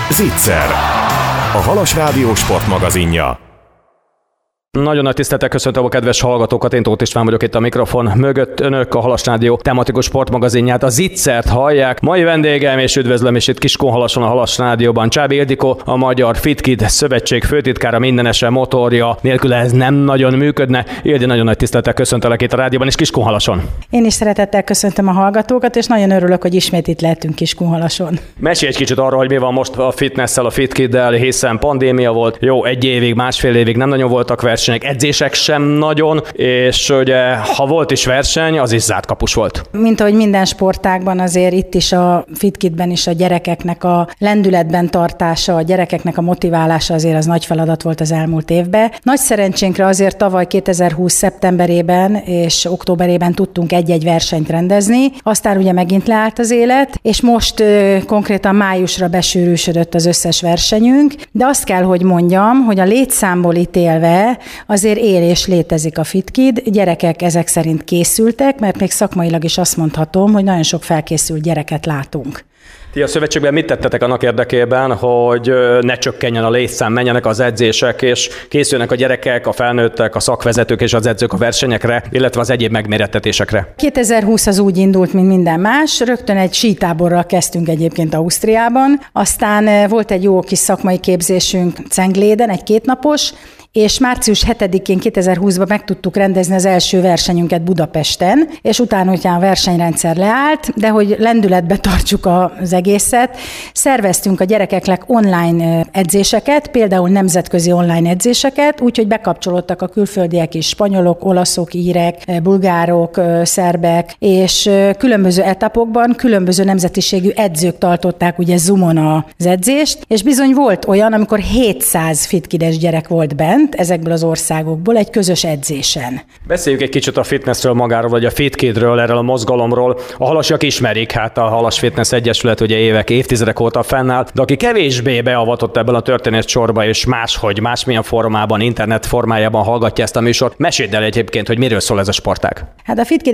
Zicser, a Halas Rádió sportmagazinja. Nagyon nagy tisztelettel köszöntöm a kedves hallgatókat, én Tóth István vagyok itt a mikrofon mögött. Önök a Halas Rádió tematikus sportmagazinját, a Zicsert hallják. Mai vendégem és üdvözlöm is itt Kiskunhalason, a Halas Rádióban Csábi Ildikó, a Magyar FitKid Szövetség főtitkára, mindenese motorja. Nélkül ez nem nagyon működne. Ildi, nagyon nagy tisztelettel köszöntelek itt a rádióban és Kiskunhalason. Én is szeretettel köszöntöm a hallgatókat, és nagyon örülök, hogy ismét itt lehetünk Kiskunhalason. Mesélj egy kicsit arról, hogy mi van most a fitnesszel, a FitKiddel, hiszen pandémia volt. Jó, egy évig, másfél évig nem nagyon voltak versenyek, edzések sem nagyon, és ugye, ha volt is verseny, az is zárt kapus volt. Mint ahogy minden sportágban, azért itt is a FitKidben is a gyerekeknek a lendületben tartása, a gyerekeknek a motiválása azért az nagy feladat volt az elmúlt évben. Nagy szerencsénkre azért tavaly 2020 szeptemberében és októberében tudtunk egy-egy versenyt rendezni, aztán ugye megint leállt az élet, és most konkrétan májusra besűrűsödött az összes versenyünk, de azt kell, hogy mondjam, hogy a létszámból ítélve azért él és létezik a FitKid, gyerekek ezek szerint készültek, mert még szakmailag is azt mondhatom, hogy nagyon sok felkészült gyereket látunk. Ti a szövetségben mit tettetek annak érdekében, hogy ne csökkenjen a létszám, menjenek az edzések, és készülnek a gyerekek, a felnőttek, a szakvezetők és az edzők a versenyekre, illetve az egyéb megmérettetésekre? 2020 az úgy indult, mint minden más. Rögtön egy sítáborral kezdtünk egyébként Ausztriában, aztán volt egy jó kis szakmai képzésünk Cengléden, egy kétnapos, és március 7-én 2020-ban meg tudtuk rendezni az első versenyünket Budapesten, és utána a versenyrendszer leállt, de hogy lendületbe tartsuk az egészet, szerveztünk a gyerekeknek online edzéseket, például nemzetközi online edzéseket, úgyhogy bekapcsolódtak a külföldiek is, spanyolok, olaszok, írek, bulgárok, szerbek, és különböző etapokban különböző nemzetiségű edzők tartották ugye Zoomon az edzést, és bizony volt olyan, amikor 700 fitkides gyerek volt bent, ezekből az országokból egy közös edzésen. Beszéljük egy kicsit a fitnessről magáról, vagy a FitKidről, erről a mozgalomról. A halasiak ismerik, hát a Halas Fitness Egyesület ugye évtizedek óta fennáll, de aki kevésbé beavatott ebben a történetsorba, és másmilyen formában, internet formájában hallgatja ezt a műsort, meséld el egyébként, hogy miről szól ez a sportág. Hát a FitKid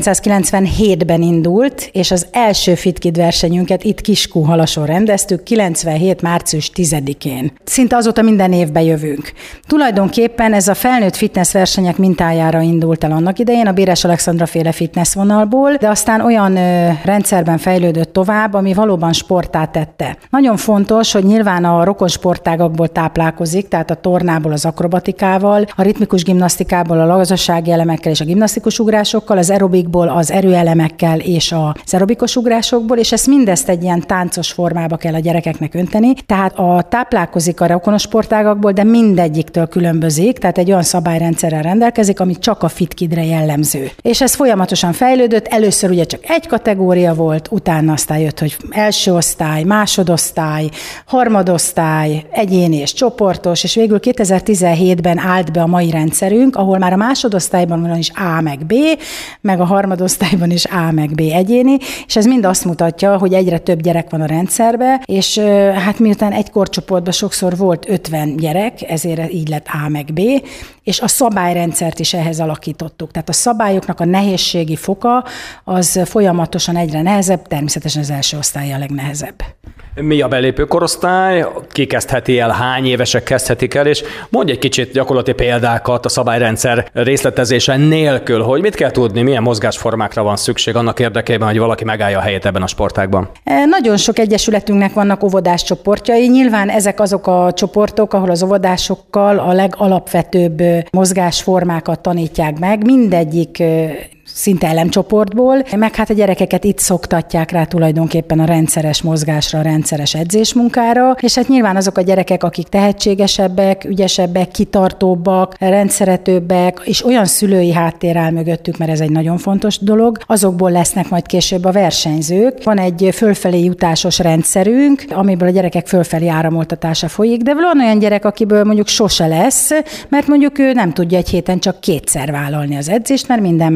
1997-ben indult, és az első FitKid versenyünket itt Kiskunhalason rendeztük, 97. március 10-én. Szinte azóta minden évben jövünk. Tulajdonképpen ez a felnőtt fitness versenyek mintájára indult el annak idején, a Béres Alexandra féle fitness vonalból, de aztán olyan rendszerben fejlődött tovább, ami valóban sporttá tette. Nagyon fontos, hogy nyilván a rokon sportágakból táplálkozik, tehát a tornából az akrobatikával, a ritmikus gimnasztikából a lazasági elemekkel és a gimnasztikus ugrásokkal, az aerobikból az erőelemekkel és az aerobikus ugrásokból, és ezt mindezt egy ilyen táncos formába kell a gyerekeknek önteni. Tehát táplálkozik a rokonos sportágakból, de mindegyiktől különbözik, tehát egy olyan szabályrendszerrel rendelkezik, ami csak a FitKidre jellemző. És ez folyamatosan fejlődött, először ugye csak egy kategória volt, utána aztán jött, hogy első osztály, másodosztály, harmadosztály, egyéni és csoportos, és végül 2017-ben állt be a mai rendszerünk, ahol már a másodosztályban van is A meg B, meg a harmadosztályban is A meg B egyéni, és ez mind azt mutatja, hogy egyre több gyerek van a rendszerbe, és hát miután egy korcsoportban sokszor volt 50 gyerek, ezért így lett A meg B, és a szabályrendszert is ehhez alakítottuk. Tehát a szabályoknak a nehézségi foka az folyamatosan egyre nehezebb, természetesen az első osztály a legnehezebb. Mi a belépő korosztály? Ki kezdheti el, hány évesek kezdhetik el, és mondj egy kicsit gyakorlati példákat a szabályrendszer részletezése nélkül, hogy mit kell tudni, milyen mozgásformákra van szükség annak érdekében, hogy valaki megállja a helyét ebben a sportágban. Nagyon sok egyesületünknek vannak óvodás csoportjai, nyilván ezek azok a csoportok, ahol az óvodásokkal a legalapvetőbb mozgásformákat tanítják meg, mindegyik szinte elemcsoportból, meg hát a gyerekeket itt szoktatják rá tulajdonképpen a rendszeres mozgásra, a rendszeres edzésmunkára, és hát nyilván azok a gyerekek, akik tehetségesebbek, ügyesebbek, kitartóbbak, rendszeretőbbek, és olyan szülői háttér áll mögöttük, mert ez egy nagyon fontos dolog, azokból lesznek majd később a versenyzők. Van egy fölfelé jutásos rendszerünk, amiből a gyerekek fölfelé áramoltatása folyik, de van olyan gyerek, akiből mondjuk sose lesz, mert mondjuk ő nem tudja egy héten csak kétszer vállalni az edzést, mert minden más egyéb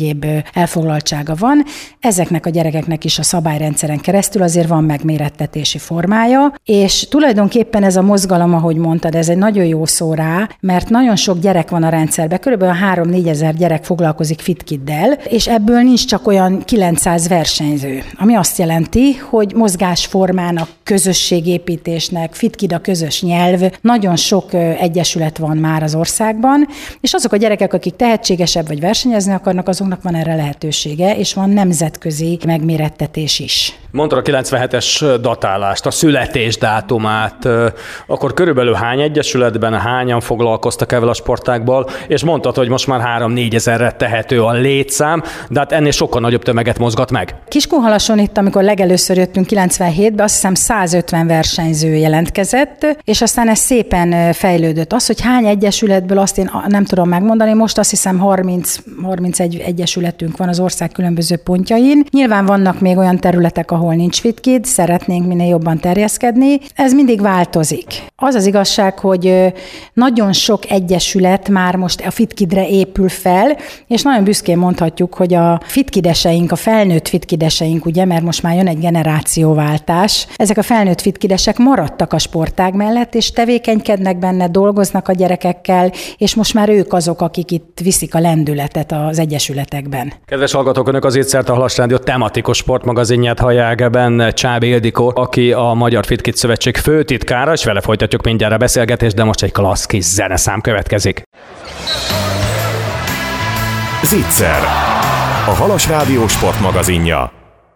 egyéb elfoglaltsága van. Ezeknek a gyerekeknek is a szabályrendszeren keresztül azért van megmérettetési formája, és tulajdonképpen ez a mozgalom, ahogy mondtad, ez egy nagyon jó szó rá, mert nagyon sok gyerek van a rendszerben, körülbelül 3-4 ezer gyerek foglalkozik FitKiddel, és ebből nincs csak olyan 900 versenyző, ami azt jelenti, hogy mozgásformának, közösségépítésnek, FitKid a közös nyelv, nagyon sok egyesület van már az országban, és azok a gyerekek, akik tehetségesebb vagy versenyezni akarnak, azoknak van erre lehetősége, és van nemzetközi megmérettetés is. Mondtad a 97-es datálást, a születésdátumát, akkor körülbelül hány egyesületben, hányan foglalkoztak ezzel a sportágból, és mondtad, hogy most már 3-4 ezerre tehető a létszám, de hát ennél sokkal nagyobb tömeget mozgat meg. Kiskunhalason itt, amikor legelőször jöttünk 97-ben, azt hiszem 150 versenyző jelentkezett, és aztán ez szépen fejlődött. Az, hogy hány egyesületből, azt én nem tudom megmondani, most azt hiszem 31 egyesületünk van az ország különböző pontjain. Nyilván vannak még olyan területek, ahol nincs FitKid, szeretnénk minél jobban terjeszkedni. Ez mindig változik. Az az igazság, hogy nagyon sok egyesület már most a FitKidre épül fel, és nagyon büszkén mondhatjuk, hogy a FitKideseink, a felnőtt FitKideseink, ugye, mert most már jön egy generációváltás, ezek a felnőtt FitKidesek maradtak a sportág mellett, és tevékenykednek benne, dolgoznak a gyerekekkel, és most már ők azok, akik itt viszik a lendületet az egyesületekben. Kedves hallgatók, önök az Ittzert, a Halas Rádió tematikus sportmagazinját hallják, benne Csábi Ildikó, aki a Magyar FitKid Szövetség főtitkára, és vele folytatjuk mindjárt a beszélgetést, de most egy klassz kis zeneszám következik. Zicser, a Halas Rádió sportmagazinja.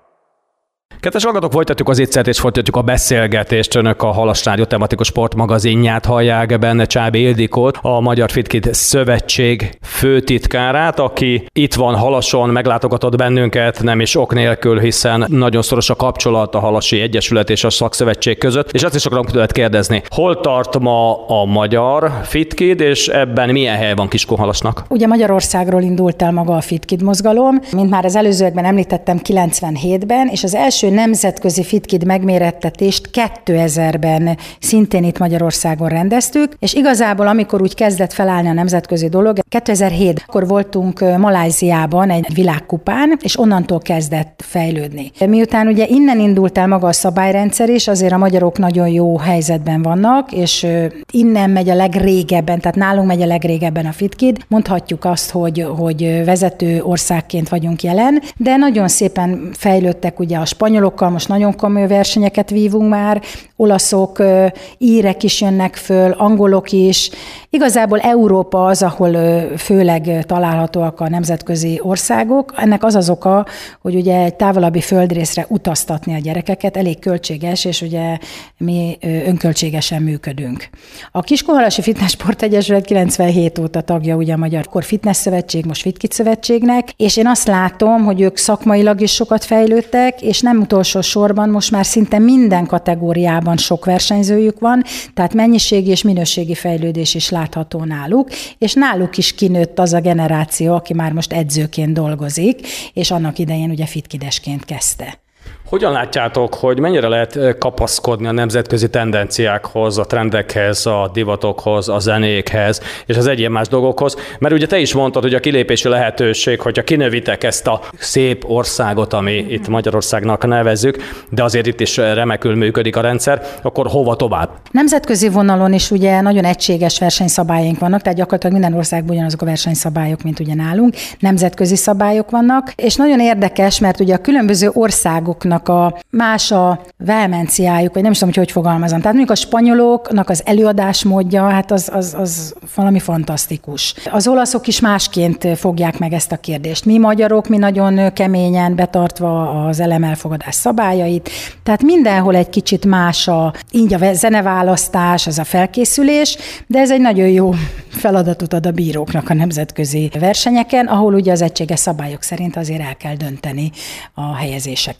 Kedves hallgatók, folytatjuk az Itzert és folytatjuk a beszélgetést. Önök a Halas Rádió tematikus sportmagazinját hallják, benne Csábi Ildikót, a Magyar FitKid Szövetség főtitkárát, aki itt van Halason, meglátogatott bennünket, nem is ok nélkül, hiszen nagyon szoros a kapcsolat a Halasi Egyesület és a Szakszövetség között, és azt is akarom tőled kérdezni, hol tart ma a Magyar FitKid, és ebben milyen hely van Kiskunhalasnak? Ugye Magyarországról indult el maga a FitKid mozgalom, mint már az előzőekben említettem 97-ben, és az első nemzetközi FitKid megmérettetést 2000-ben szintén itt Magyarországon rendeztük, és igazából amikor úgy kezdett felállni a nemzetközi dolog, 2007 akkor voltunk Malajziában egy világkupán, és onnantól kezdett fejlődni. Miután ugye innen indult el maga a szabályrendszer is, azért a magyarok nagyon jó helyzetben vannak, és innen megy a legrégebben, tehát nálunk megy a legrégebben a FitKid. Mondhatjuk azt, hogy vezető országként vagyunk jelen, de nagyon szépen fejlődtek ugye a spanyolokkal, most nagyon komoly versenyeket vívunk már, olaszok, írek is jönnek föl, angolok is. Igazából Európa az, ahol főleg találhatóak a nemzetközi országok. Ennek az az oka, hogy ugye egy távolabbi földrészre utaztatni a gyerekeket elég költséges, és ugye mi önköltségesen működünk. A Kiskunhalasi Fitness Sport Egyesület 97 óta tagja ugye a Magyar Fitness Szövetség, most FitKid Szövetségnek, és én azt látom, hogy ők szakmailag is sokat fejlődtek, és nem utolsó sorban most már szinte minden kategóriában sok versenyzőjük van, tehát mennyiségi és minőségi fejlődés is látható náluk, és náluk is kinőtt az a generáció, aki már most edzőként dolgozik, és annak idején ugye fitkidesként kezdte. Hogyan látjátok, hogy mennyire lehet kapaszkodni a nemzetközi tendenciákhoz, a trendekhez, a divatokhoz, a zenékhez és az egyéb más dolgokhoz? Mert ugye te is mondtad, hogy a kilépési lehetőség, hogyha kinövitek ezt a szép országot, ami itt Magyarországnak nevezzük, de azért itt is remekül működik a rendszer, akkor hova tovább? Nemzetközi vonalon is ugye nagyon egységes versenyszabályaink vannak, tehát gyakorlatilag minden országban ugyanazok a versenyszabályok, mint ugye nálunk, nemzetközi szabályok vannak, és nagyon érdekes, mert ugye a különböző országoknak a más a vehemenciájuk, vagy nem is tudom, hogy fogalmazom. Tehát mondjuk a spanyoloknak az előadásmódja, hát az valami fantasztikus. Az olaszok is másként fogják meg ezt a kérdést. Mi magyarok, mi nagyon keményen betartva az elemelfogadás szabályait, tehát mindenhol egy kicsit más így a zeneválasztás, az a felkészülés, de ez egy nagyon jó feladatot ad a bíróknak a nemzetközi versenyeken, ahol ugye az egységes szabályok szerint azért el kell dönteni a helyezéseket.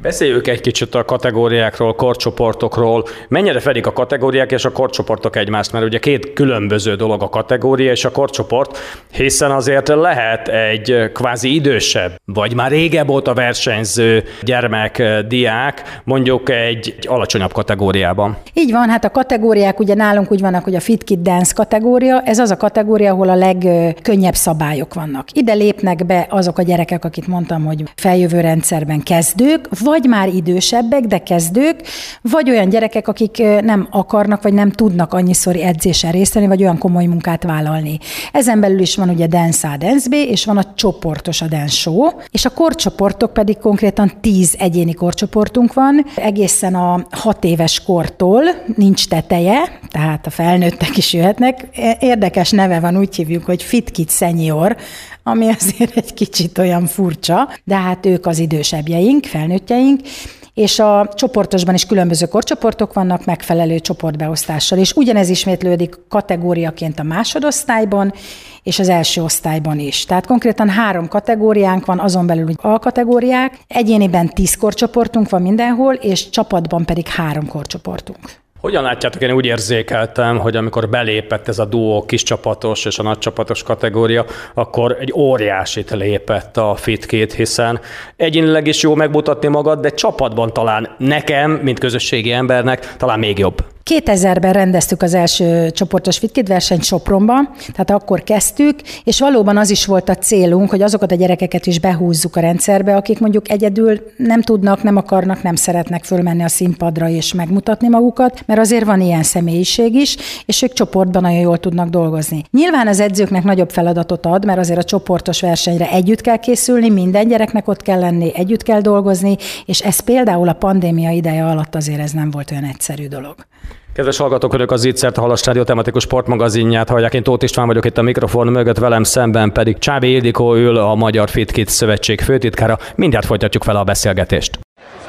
Beszéljük egy kicsit a kategóriákról, korcsoportokról. Mennyire fedik a kategóriák és a korcsoportok egymást? Mert ugye két különböző dolog a kategória és a korcsoport, hiszen azért lehet egy kvázi idősebb, vagy már régebb óta versenyző gyermek, diák, mondjuk egy alacsonyabb kategóriában. Így van, hát a kategóriák ugye nálunk úgy vannak, hogy a Fit Kid Dance kategória, ez az a kategória, ahol a legkönnyebb szabályok vannak. Ide lépnek be azok a gyerekek, akit mondtam, hogy feljövő rendszerben kezdők, vagy már idősebbek, de kezdők, vagy olyan gyerekek, akik nem akarnak, vagy nem tudnak annyiszor edzésen részt venni, vagy olyan komoly munkát vállalni. Ezen belül is van ugye Dance A, Dance B, és van a csoportos, a Dance Show, és a korcsoportok pedig konkrétan 10 egyéni korcsoportunk van, egészen a 6 éves kortól, nincs teteje, tehát a felnőttek is jöhetnek. Érdekes neve van, úgy hívjuk, hogy Fit Kid Senior, ami azért egy kicsit olyan furcsa, de hát ők az idősebbjeink, felnőttjeink, és a csoportosban is különböző korcsoportok vannak megfelelő csoportbeosztással, és ugyanez ismétlődik kategóriaként a másodosztályban, és az első osztályban is. Tehát konkrétan 3 kategóriánk van, azon belül alkategóriák, egyéniben 10 korcsoportunk van mindenhol, és csapatban pedig 3 korcsoportunk. Hogyan látjátok, én úgy érzékeltem, hogy amikor belépett ez a duó kiscsapatos és a nagycsapatos kategória, akkor egy óriásit lépett a Fit Kid, hiszen egyénileg is jó megmutatni magad, de csapatban talán nekem, mint közösségi embernek, talán még jobb. 2000-ben rendeztük az első csoportos Fit Kid versenyt Sopronban, tehát akkor kezdtük, és valóban az is volt a célunk, hogy azokat a gyerekeket is behúzzuk a rendszerbe, akik mondjuk egyedül nem tudnak, nem akarnak, nem szeretnek fölmenni a színpadra és megmutatni magukat, mert azért van ilyen személyiség is, és ők csoportban nagyon jól tudnak dolgozni. Nyilván az edzőknek nagyobb feladatot ad, mert azért a csoportos versenyre együtt kell készülni, minden gyereknek ott kell lenni, együtt kell dolgozni, és ez például a pandémia ideje alatt azért ez nem volt olyan egyszerű dolog. Kedves hallgatók, önök az Zitzert, a Halas Rádió tematikus sportmagazinját hallják. Én Tóth István vagyok itt a mikrofon mögött, velem szemben pedig Csábi Ildikó ül, a Magyar Fit Kid Szövetség főtitkára. Mindjárt folytatjuk vele a beszélgetést.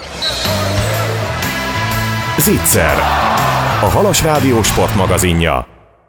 Zitzer, a Halas Rádió sportmagazinja.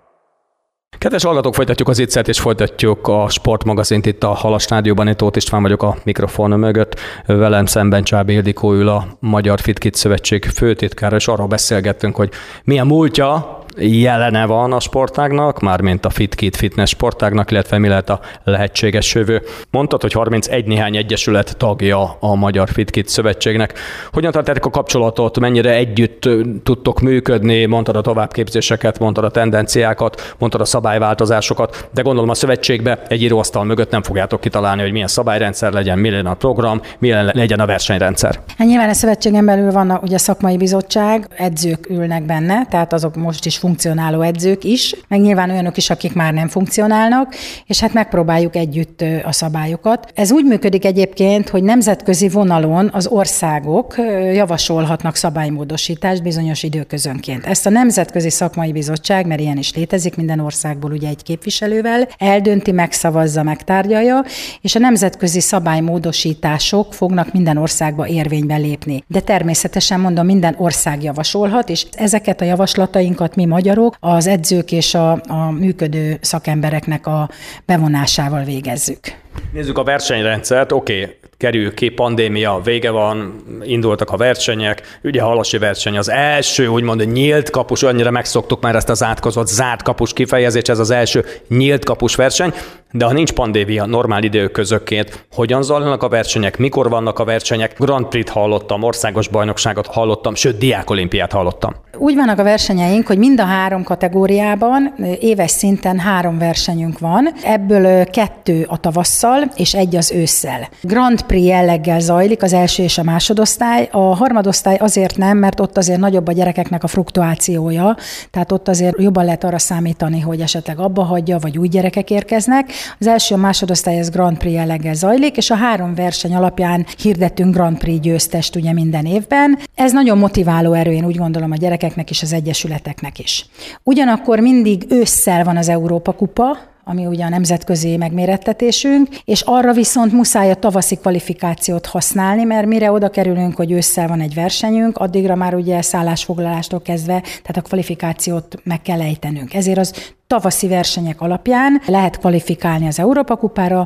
Kedves hallgatók, folytatjuk az Zitzert és folytatjuk a sportmagazint itt a Halas Rádióban. Én Tóth István vagyok a mikrofon mögött, velem szemben Csábi Ildikó ül, a Magyar Fit Kid Szövetség főtitkára, és arról beszélgettünk, hogy milyen múltja, jelene van a sportágnak, mármint a Fit Kid fitness sportágnak, illetve mi lehet a lehetséges jövő. Mondtad, hogy 31 néhány egyesület tagja a Magyar Fit Kid Szövetségnek. Hogyan tartjátok a kapcsolatot, mennyire együtt tudtok működni, mondtad a továbbképzéseket, mondtad a tendenciákat, mondtad a szabályváltozásokat, de gondolom a szövetségbe egy íróasztal mögött nem fogjátok kitalálni, hogy milyen szabályrendszer legyen, mi legyen a program, milyen legyen a versenyrendszer. Hát nyilván a szövetségen belül van ugye szakmai bizottság, edzők ülnek benne, tehát azok most is funkcionáló edzők is, meg nyilván olyanok is, akik már nem funkcionálnak, és hát megpróbáljuk együtt a szabályokat. Ez úgy működik egyébként, hogy nemzetközi vonalon az országok javasolhatnak szabálymódosítást bizonyos időközönként. Ezt a Nemzetközi Szakmai Bizottság, mert ilyen is létezik, minden országból ugye egy képviselővel, eldönti, megszavazza, megtárgyalja, és a nemzetközi szabálymódosítások fognak minden országba érvénybe lépni. De természetesen mondom, minden ország javasolhat, és ezeket a javaslatainkat mi magyarok az edzők és a működő szakembereknek a bevonásával végezzük. Nézzük a versenyrendszert, oké, kerül ki, pandémia, vége van, indultak a versenyek, ugye a halasi verseny az első, úgymond nyílt kapus, annyira megszoktuk már ezt az átkozott zárt kapus kifejezést, ez az első nyílt kapus verseny, de ha nincs pandémia, normál időközönként, hogyan zajlanak a versenyek, mikor vannak a versenyek? Grand Prix-t hallottam, országos bajnokságot hallottam, sőt, diákolimpiát hallottam. Úgy vannak a versenyeink, hogy mind a 3 kategóriában éves szinten 3 versenyünk van, ebből 2 a tavasszal és 1 az ősszel. Grand Prix jelleggel zajlik az első és a másodosztály, a harmadosztály azért nem, mert ott azért nagyobb a gyerekeknek a fluktuációja, tehát ott azért jobban lehet arra számítani, hogy esetleg abba hagyja, vagy új gyerekek érkeznek. Az első, a másodosztály ez Grand Prix jelleggel zajlik, és a 3 verseny alapján hirdetünk Grand Prix győztest ugye minden évben. Ez nagyon motiváló erő, én úgy gondolom, a gyerekeknek és az egyesületeknek is. Ugyanakkor mindig ősszel van az Európa Kupa, ami ugye a nemzetközi megmérettetésünk, és arra viszont muszáj a tavaszi kvalifikációt használni, mert mire oda kerülünk, hogy ősszel van egy versenyünk, addigra már ugye szállásfoglalástól kezdve, tehát a kvalifikációt meg kell ejtenünk. Ezért az tavaszi versenyek alapján lehet kvalifikálni az Európa Kupára,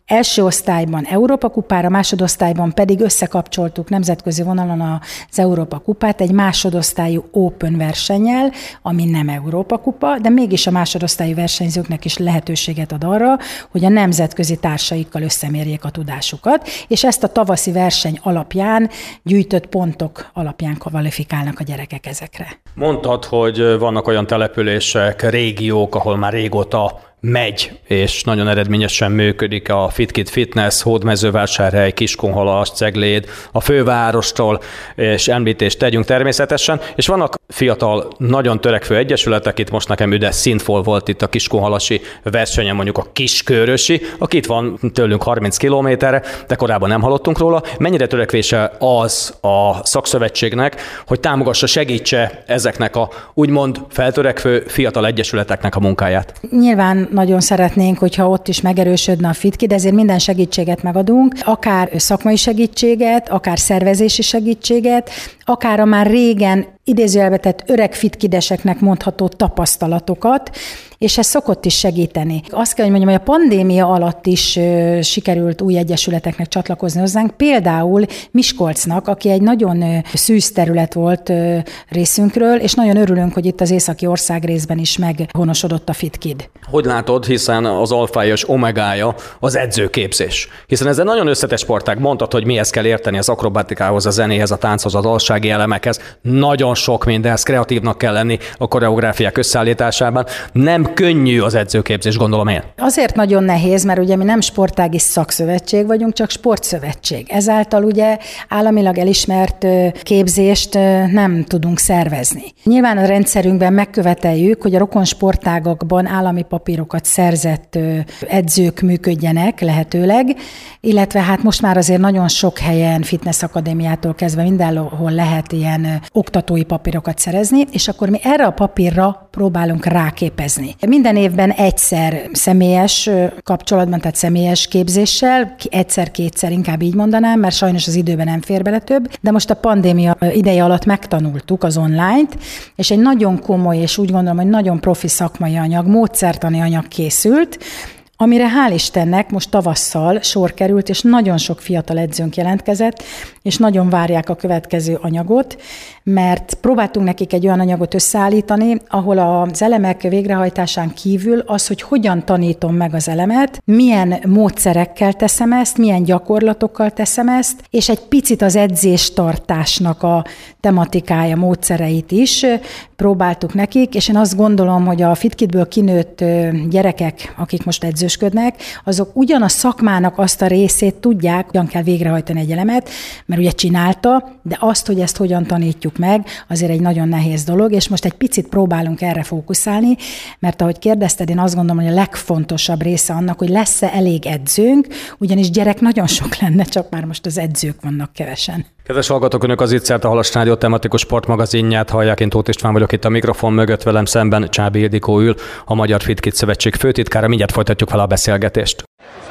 első osztályban Európa kupára, másodosztályban pedig összekapcsoltuk nemzetközi vonalon az Európa kupát egy másodosztályú Open versennyel, ami nem Európa kupa, de mégis a másodosztályú versenyzőknek is lehetőséget ad arra, hogy a nemzetközi társaikkal összemérjék a tudásukat, és ezt a tavaszi verseny alapján gyűjtött pontok alapján kvalifikálnak a gyerekek ezekre. Mondtad, hogy vannak olyan települések, régiók, ahol már régóta megy, és nagyon eredményesen működik a FitKid Fitness, Hódmezővásárhely, Kiskunhalas, Cegléd, a fővárostól, és említést tegyünk természetesen, és vannak fiatal, nagyon törekvő egyesületek, itt most nekem Üdes Szintfol volt itt a kiskunhalasi versenyen, mondjuk a Kiskörösi, aki itt van tőlünk 30 kilométerre, de korábban nem hallottunk róla. Mennyire törekvése az a szakszövetségnek, hogy támogassa, segítse ezeknek a úgymond feltörekvő fiatal egyesületeknek a munkáját? Nyilván nagyon szeretnénk, hogyha ott is megerősödne a FitKid, ezért minden segítséget megadunk, akár szakmai segítséget, akár szervezési segítséget, akár a már régen idézőjelbe tett öreg fitkideseknek mondható tapasztalatokat, és ez szokott is segíteni. Azt kell, hogy mondjam, hogy a pandémia alatt is sikerült új egyesületeknek csatlakozni hozzánk, például Miskolcnak, aki egy nagyon szűz terület volt részünkről, és nagyon örülünk, hogy itt az északi országrészben is meghonosodott a FitKid. Hogy látod, hiszen az alfája és omegája az edzőképzés. Hiszen ez egy nagyon összetett sportág, mondtad, hogy mihez kell érteni az akrobatikához, a zenéhez, a tánchoz, az alsági elemekhez. Nagyon sok mindenhez, kreatívnak kell lenni a koreográfiák összeállításában. Nem könnyű az edzőképzés, gondolom én. Azért nagyon nehéz, mert ugye mi nem sportági szakszövetség vagyunk, csak sportszövetség. Ezáltal ugye államilag elismert képzést nem tudunk szervezni. Nyilván a rendszerünkben megköveteljük, hogy a rokon sportágakban állami papírokat szerzett edzők működjenek lehetőleg, illetve hát most már azért nagyon sok helyen, fitness akadémiától kezdve mindenhol lehet ilyen oktatói papírokat szerezni, és akkor mi erre a papírra próbálunk ráképezni. Minden évben egyszer személyes kapcsolatban, tehát személyes képzéssel, egyszer-kétszer inkább így mondanám, mert sajnos az időben nem fér bele több, de most a pandémia ideje alatt megtanultuk az online-t, és egy nagyon komoly, és úgy gondolom, hogy nagyon profi szakmai anyag, módszertani anyag készült, amire hál' Istennek most tavasszal sor került, és nagyon sok fiatal edzőnk jelentkezett, és nagyon várják a következő anyagot, mert próbáltunk nekik egy olyan anyagot összeállítani, ahol az elemek végrehajtásán kívül az, hogy hogyan tanítom meg az elemet, milyen módszerekkel teszem ezt, milyen gyakorlatokkal teszem ezt, és egy picit az edzéstartásnak a tematikája, módszereit is próbáltuk nekik, és én azt gondolom, hogy a FitKidből kinőtt gyerekek, akik most edzősködnek, azok ugyan a szakmának azt a részét tudják, hogyan kell végrehajtani egy elemet, mert ugye csinálta, de azt, hogy ezt hogyan tanítjuk meg, azért egy nagyon nehéz dolog, és most egy picit próbálunk erre fókuszálni, mert ahogy kérdezted, én azt gondolom, hogy a legfontosabb része annak, hogy lesz-e elég edzőnk, ugyanis gyerek nagyon sok lenne, csak már most az edzők vannak kevesen. Kedves hallgatók, Önök az Ittszert, a Halas Rádió tematikus sportmagazinját hallják. Én Tóth István vagyok itt a mikrofon mögött, velem szemben Csábi Ildikó ül, a Magyar FitKid Szövetség főtitkára. Mindjárt folytatjuk vele a beszélgetést.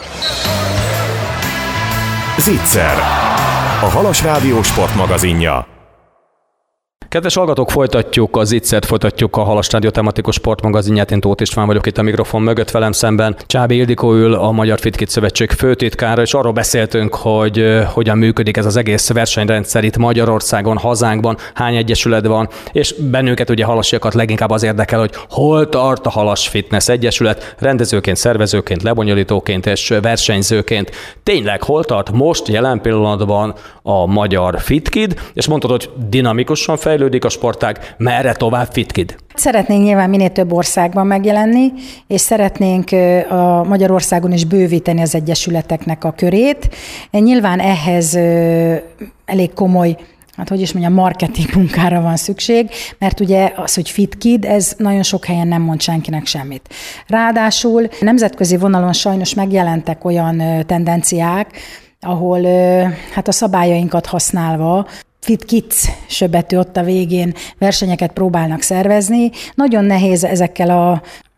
Zicser, a Halas Rádió sportmagazinja. Kedves hallgatók, folytatjuk az Ittszert, folytatjuk a Halas Rádió tematikus sportmagazinját. Én Tóth István vagyok itt a mikrofon mögött, velem szemben Csábi Ildikó ül, a Magyar FitKid Szövetség főtitkára, és arról beszéltünk, hogy hogyan működik ez az egész versenyrendszer itt Magyarországon, hazánkban, hány egyesület van, és bennünket ugye halasiakat leginkább az érdekel, hogy hol tart a Halas Fitness Egyesület rendezőként, szervezőként, lebonyolítóként és versenyzőként. Tényleg hol tart most jelen pillanatban a Magyar FitKid, és mondtad, hogy dinamikusan fejlődik a sportág, merre tovább FitKid? Szeretnénk nyilván minél több országban megjelenni, és szeretnénk a Magyarországon is bővíteni az egyesületeknek a körét. Nyilván ehhez elég komoly, marketing munkára van szükség, mert ugye az, hogy FitKid, ez nagyon sok helyen nem mond senkinek semmit. Ráadásul nemzetközi vonalon sajnos megjelentek olyan tendenciák, ahol a szabályainkat használva FitKids söbbetű ott a végén versenyeket próbálnak szervezni. Nagyon nehéz ezekkel a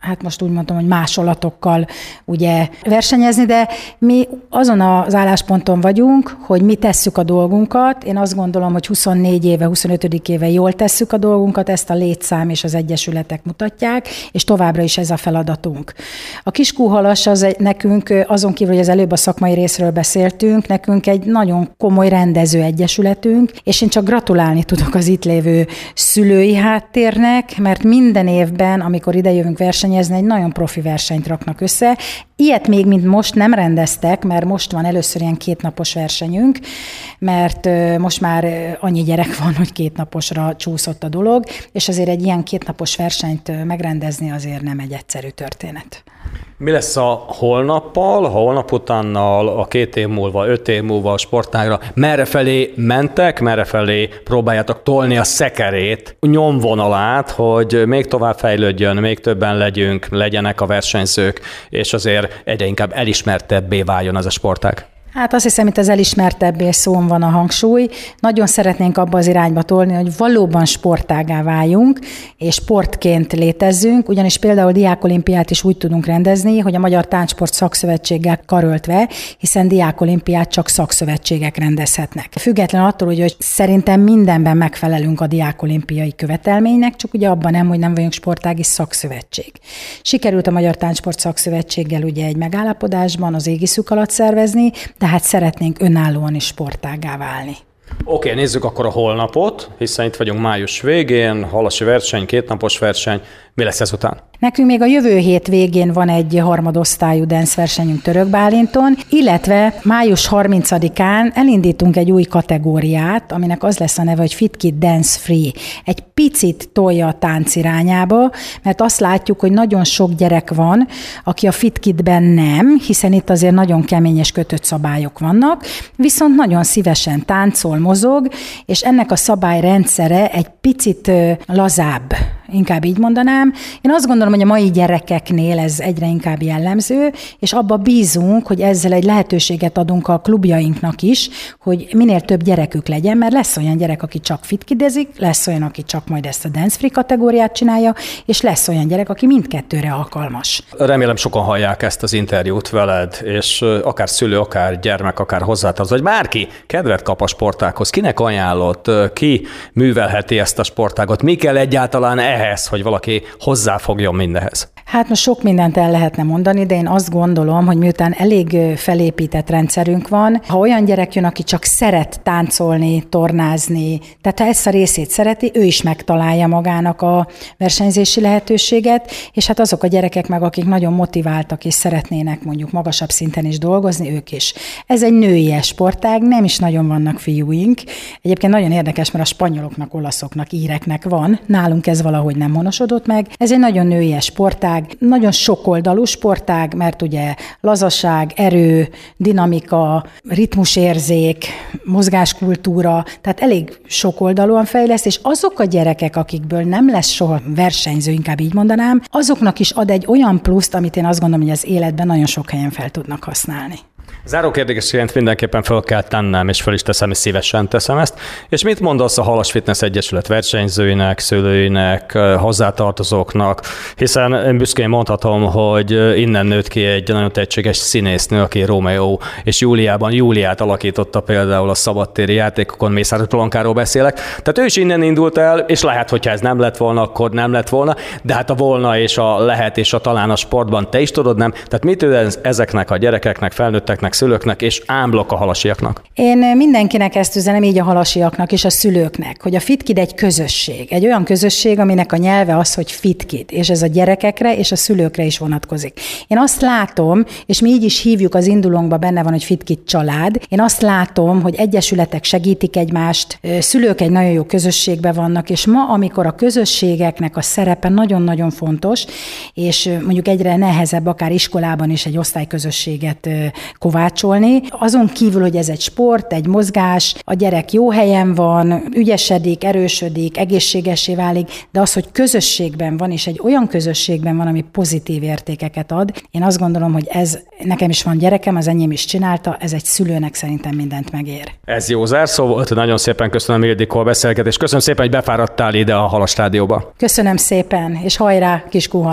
hát most úgy mondtam, hogy másolatokkal ugye versenyezni, de mi azon az állásponton vagyunk, hogy mi tesszük a dolgunkat. Én azt gondolom, hogy 24 éve, 25. éve jól tesszük a dolgunkat, ezt a létszám és az egyesületek mutatják, és továbbra is ez a feladatunk. A Kiskúhalas az nekünk, azon kívül, hogy az előbb a szakmai részről beszéltünk, nekünk egy nagyon komoly rendező egyesületünk, és én csak gratulálni tudok az itt lévő szülői háttérnek, mert minden évben, amikor idejövünk versenyezni, egy nagyon profi versenyt raknak össze. Ilyet még, mint most nem rendeztek, mert most van először ilyen 2 napos versenyünk, mert most már annyi gyerek van, hogy 2 naposra csúszott a dolog, és azért egy ilyen 2 napos versenyt megrendezni azért nem egy egyszerű történet. Mi lesz a holnappal, holnap utánnal, a 2 év múlva, 5 év múlva a sportágra? Merre felé mentek, merre felé próbáljátok tolni a szekerét, nyomvonalát, hogy még tovább fejlődjön, még többen legyünk, legyenek a versenyzők, és azért egyre inkább elismertebbé váljon ez a sportág? Hát azt hiszem, itt az elismertebbé szón van a hangsúly. Nagyon szeretnénk abba az irányba tolni, hogy valóban sportággá váljunk, és sportként létezzünk, ugyanis például diákolimpiát is úgy tudunk rendezni, hogy a Magyar Táncsport Szakszövetséggel karöltve, hiszen diákolimpiát csak szakszövetségek rendezhetnek. Független attól, hogy szerintem mindenben megfelelünk a diákolimpiai követelménynek, csak ugye abban nem, hogy nem vagyunk sportági szakszövetség. Sikerült a Magyar Táncsport Szakszövetséggel ugye egy megállapodásban az égiszük alatt szervezni, tehát szeretnénk önállóan is sportággá válni. Oké, nézzük akkor a holnapot, hiszen itt vagyunk május végén, halasi verseny, 2 napos verseny. Mi lesz ezután? Nekünk még a jövő hét végén van egy harmadosztályú dance versenyünk Török Bálinton, illetve május 30-án elindítunk egy új kategóriát, aminek az lesz a neve, hogy Fit Kid Dance Free. Egy picit tolja a tánc irányába, mert azt látjuk, hogy nagyon sok gyerek van, aki a Fit Kidben nem, hiszen itt azért nagyon kemény és kötött szabályok vannak, viszont nagyon szívesen táncol, mozog, és ennek a szabályrendszere egy picit lazább, inkább így mondanám. Én azt gondolom, hogy a mai gyerekeknél ez egyre inkább jellemző, és abba bízunk, hogy ezzel egy lehetőséget adunk a klubjainknak is, hogy minél több gyerekük legyen, mert lesz olyan gyerek, aki csak fitkidezik, lesz olyan, aki csak majd ezt a dance free kategóriát csinálja, és lesz olyan gyerek, aki mindkettőre alkalmas. Remélem sokan hallják ezt az interjút veled, és akár szülő, akár gyermek, akár hozzátartozó, vagy bárki kedvet kap a sportághoz. Kinek ajánlott, ki művelheti ezt a sportágot? Mi kell egyáltalán ehhez, hogy valaki hozzáfogjon mindenhez? Hát most sok mindent el lehetne mondani, de én azt gondolom, hogy miután elég felépített rendszerünk van, ha olyan gyerek jön, aki csak szeret táncolni, tornázni, tehát ha ezt a részét szereti, ő is megtalálja magának a versenyzési lehetőséget, és hát azok a gyerekek meg, akik nagyon motiváltak és szeretnének mondjuk magasabb szinten is dolgozni, ők is. Ez egy női sportág, nem is nagyon vannak fiúink. Egyébként nagyon érdekes, mert a spanyoloknak, olaszoknak, íreknek van, nálunk ez valahogy nem honosodott meg. Ez egy nagyon női sportág, nagyon sokoldalú sportág, mert ugye lazaság, erő, dinamika, ritmusérzék, mozgáskultúra, tehát elég sokoldalúan fejleszt, és azok a gyerekek, akikből nem lesz soha versenyző, inkább így mondanám, azoknak is ad egy olyan pluszt, amit én azt gondolom, hogy az életben nagyon sok helyen fel tudnak használni. Záró kérdésként mindenképpen fel kell tennem, és fel is teszem, és szívesen teszem ezt. És mit mondasz a Halas Fitness Egyesület versenyzőinek, szülőinek, hozzátartozóknak? Hiszen én büszkén mondhatom, hogy innen nőtt ki egy nagyon tehetséges színésznő, aki Rómeó és Júliát alakította például a szabadtéri játékokon, Mészáros Blankáról beszélek. Tehát ő is innen indult el, és lehet, hogyha ez nem lett volna, akkor nem lett volna, de hát a volna és a lehet és a talán a sportban te is tudod, nem? Tehát mit üzensz ezeknek a gyerekeknek, felnőtteknek, szülőknek és ámblok a halasiaknak? Én mindenkinek ezt üzenem, így a halasiaknak és a szülőknek, hogy a FitKid egy közösség. Egy olyan közösség, aminek a nyelve az, hogy FitKid, és ez a gyerekekre és a szülőkre is vonatkozik. Én azt látom, és mi így is hívjuk, az indulónkban benne van, hogy FitKid család. Én azt látom, hogy egyesületek segítik egymást, szülők egy nagyon jó közösségben vannak, és ma, amikor a közösségeknek a szerepe nagyon-nagyon fontos, és mondjuk egyre nehezebb akár iskolában is egy osztályközösséget kovácsolni. Azon kívül, hogy ez egy sport, egy mozgás, a gyerek jó helyen van, ügyesedik, erősödik, egészségessé válik, de az, hogy közösségben van, és egy olyan közösségben van, ami pozitív értékeket ad, én azt gondolom, hogy ez, nekem is van gyerekem, az enyém is csinálta, ez egy szülőnek szerintem mindent megér. Ez jó zárszó volt, nagyon szépen köszönöm Ildikó a beszélgetést, köszönöm szépen, hogy befáradtál ide a Halas Rádióba. Köszönöm szépen, és hajrá, Kiskúhalas!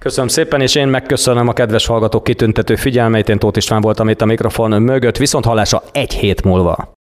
Köszönöm szépen, és én megköszönöm a kedves hallgatók kitüntető figyelmeit. Én Tóth István voltam itt a mikrofon mögött, viszont hallásra egy hét múlva.